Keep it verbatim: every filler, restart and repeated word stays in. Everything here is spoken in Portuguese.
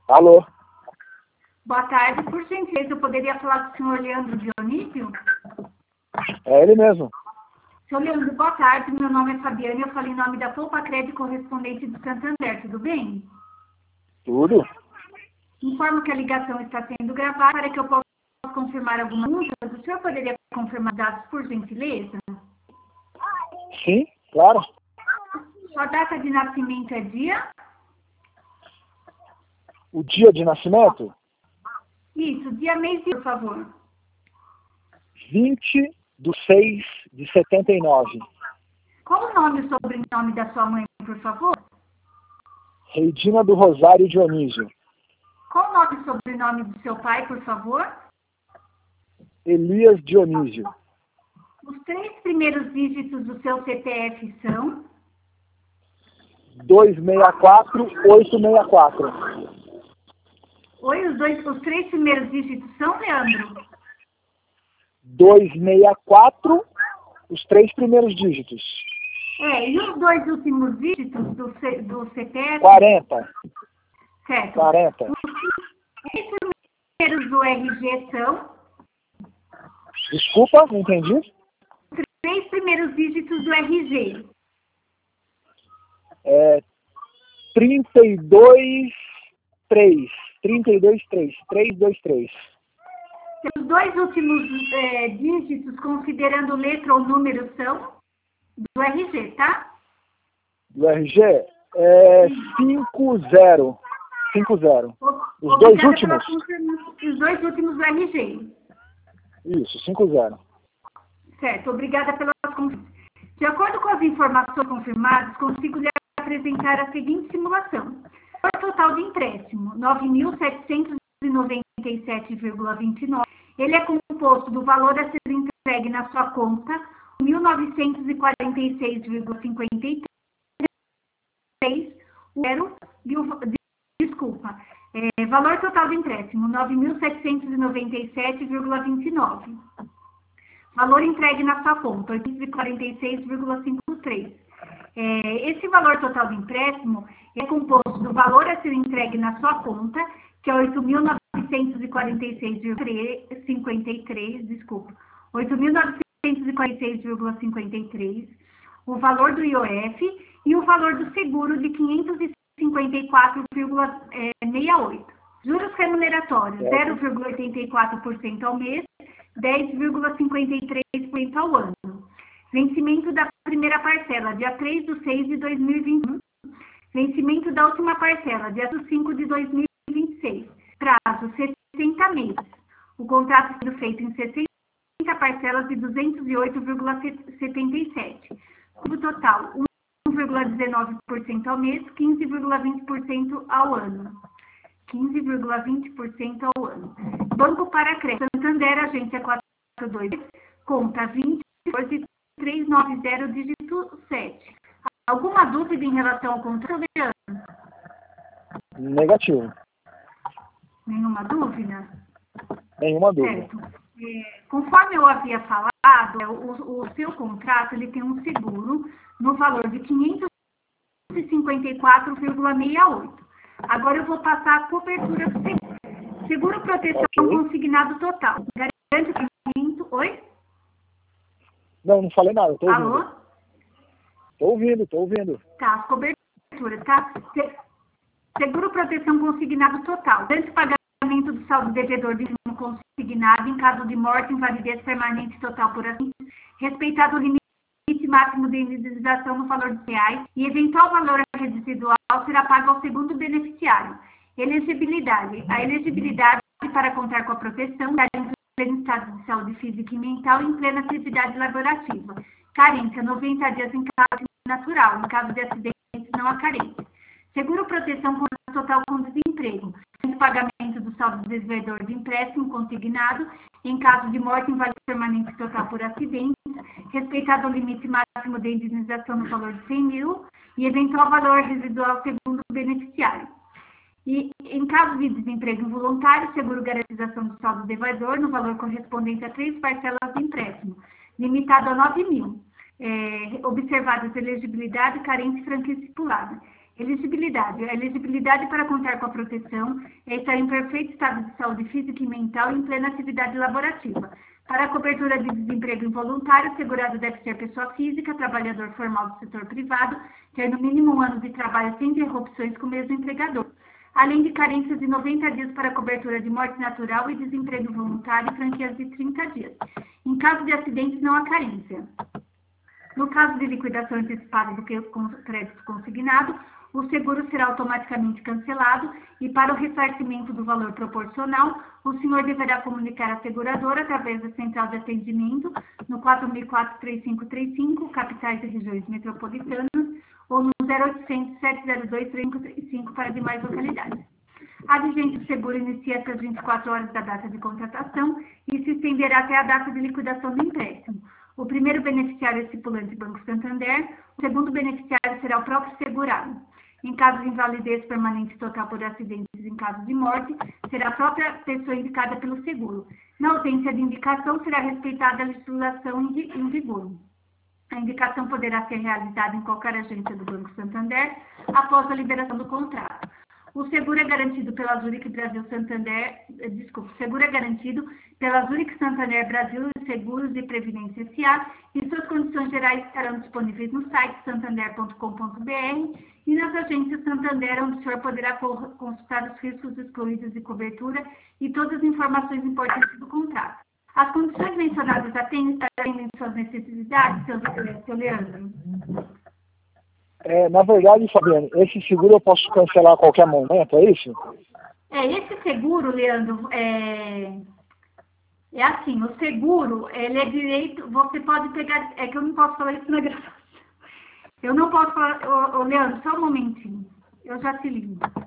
Alô? Boa tarde, por gentileza, eu poderia falar com o senhor Leandro Dionísio? É ele mesmo. Senhor Leandro, boa tarde, meu nome é Fabiana, eu falo em nome da Poupa Crédito correspondente do Santander, tudo bem? Tudo? Informo que a ligação está sendo gravada para que eu possa confirmar algumas perguntas. O senhor poderia confirmar dados, por gentileza? Sim, claro. Sua data de nascimento é dia? O dia de nascimento? Isso, dia, mês e, por favor. vinte de seis de setenta e nove. Qual o nome e sobrenome da sua mãe, por favor? Reidina do Rosário Dionísio. Qual o nome e sobrenome do seu pai, por favor? Elias Dionísio. Os três primeiros dígitos do seu C P F são? dois seis quatro oito seis quatro. Oi, os, dois, os três primeiros dígitos são, Leandro? dois seis quatro, os três primeiros dígitos. É, e os dois últimos dígitos do, C, do C P F? quarenta. Certo. quarenta. Os três primeiros do R G são? Desculpa, não entendi. Os três primeiros dígitos do R G. É trinta e dois três. trinta e dois três. trezentos e vinte e três. Os dois últimos é, dígitos, considerando letra ou número, são do R G, tá? Do R G é cinco zero. cinco zero. Os dois últimos? Os dois últimos do R G. Isso, cinco zero. Certo, obrigada pelas confirmações. De acordo com as informações confirmadas, consigo lhe apresentar a seguinte simulação. O total de empréstimo, nove mil setecentos e noventa e sete vírgula vinte e nove. Ele é composto do valor a ser entregue na sua conta, mil novecentos e quarenta e seis vírgula cinquenta e três, zero, desculpa, é, valor total do empréstimo, nove mil setecentos e noventa e sete vírgula vinte e nove. Valor entregue na sua conta, oitocentos e quarenta e seis vírgula cinquenta e três. É, esse valor total do empréstimo é composto do valor a ser entregue na sua conta, que é oito mil novecentos e quarenta e seis vírgula cinquenta e três, desculpa, oito mil novecentos e quarenta e seis vírgula cinquenta e três, o valor do I O F e o valor do seguro de quinhentos e cinquenta e quatro vírgula sessenta e oito. Juros remuneratórios, zero vírgula oitenta e quatro por cento ao mês, dez vírgula cinquenta e três por cento ao ano. Vencimento da primeira parcela, dia três de seis de dois mil e vinte e um. Vencimento da última parcela, dia cinco de dois mil e vinte e seis. Prazo, sessenta meses. O contrato sendo feito em sessenta parcelas de duzentos e oito vírgula setenta e sete. Custo total, um vírgula dezenove por cento ao mês, quinze vírgula vinte por cento ao ano. quinze vírgula vinte por cento ao ano. Banco para crédito, Santander, agência quatro dois, conta vinte, trezentos e noventa, dígito sete. Alguma dúvida em relação ao contrato, Leandro? Negativo. Nenhuma dúvida? Nenhuma dúvida. Certo. É, conforme eu havia falado, o, o seu contrato ele tem um seguro no valor de quinhentos e cinquenta e quatro vírgula sessenta e oito. Agora eu vou passar a cobertura do seguro. Seguro proteção okay. Consignado total. Garante o pagamento. Oi? Não, não falei nada. Tô ouvindo. Alô? Tô ouvindo, tô ouvindo. Tá, as coberturas, tá? Seguro proteção consignado total. Garante o pagamento do saldo devedor de consignado em caso de morte, invalidez permanente total por acidente, respeitado o limite máximo de indenização no valor de reais e eventual valor residual será pago ao segundo beneficiário. Elegibilidade. A elegibilidade para contar com a proteção da em pleno estado de saúde física e mental e em plena atividade laborativa. Carência, noventa dias em caso natural. Em caso de acidente, não há carência. Seguro proteção com total com desemprego. Pagamento do saldo devedor de empréstimo consignado em caso de morte, invalidez permanente total por acidente, respeitado o limite máximo de indenização no valor de cem mil e eventual valor residual segundo o beneficiário. E, em caso de desemprego involuntário, seguro garantização do saldo devedor no valor correspondente a três parcelas de empréstimo, limitado a nove mil, é, observadas elegibilidade, carência e franquia estipulada. Elegibilidade. A elegibilidade para contar com a proteção é estar em perfeito estado de saúde física e mental e em plena atividade laborativa. Para a cobertura de desemprego involuntário, o segurado deve ser pessoa física, trabalhador formal do setor privado, ter no mínimo um ano de trabalho sem interrupções com o mesmo empregador, além de carências de noventa dias para a cobertura de morte natural e desemprego voluntário e franquias de trinta dias. Em caso de acidentes, não há carência. No caso de liquidação antecipada do crédito consignado, o seguro será automaticamente cancelado e, para o ressarcimento do valor proporcional, o senhor deverá comunicar à seguradora através da central de atendimento no quatro mil e quatro, três cinco três cinco, capitais e regiões metropolitanas, ou no zero oitocentos, sete zero dois, três cinco três cinco para demais localidades. A vigência do seguro inicia-se às vinte e quatro horas da data de contratação e se estenderá até a data de liquidação do empréstimo. O primeiro beneficiário é o estipulante Banco Santander, o segundo beneficiário será o próprio segurado. Em caso de invalidez permanente total por acidentes em caso de morte, será a própria pessoa indicada pelo seguro. Na ausência de indicação, será respeitada a legislação em vigor. A indicação poderá ser realizada em qualquer agência do Banco Santander após a liberação do contrato. O seguro é garantido pela Zurich Brasil Santander, desculpa, o seguro é garantido pela Zurich Santander Brasil Seguros e Previdência S A e suas condições gerais estarão disponíveis no site santander ponto com ponto br e nas agências Santander, onde o senhor poderá consultar os riscos excluídos de cobertura e todas as informações importantes do contrato. As condições mencionadas atendem suas necessidades, seu, seu Leandro? É, na verdade, Fabiane, esse seguro eu posso cancelar a qualquer momento, é isso? É, esse seguro, Leandro, é, é assim, o seguro, ele é direito, você pode pegar, é que eu não posso falar isso na gravação. Eu não posso falar, ô, ô, Leandro, só um momentinho, eu já te ligo.